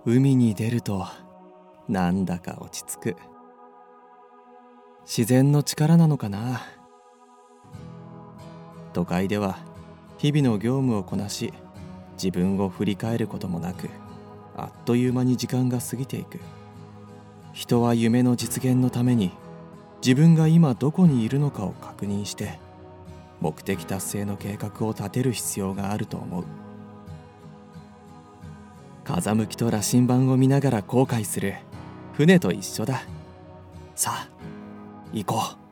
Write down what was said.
海に出るとなんだか落ち着く。自然の力なのかな。都会では日々の業務をこなし、自分を振り返ることもなく、あっという間に時間が過ぎていく。人は夢の実現のために自分が今どこにいるのかを確認して目的達成の計画を立てる必要があると思う。風向きと羅針盤を見ながら後悔する船と一緒だ。さあ行こう。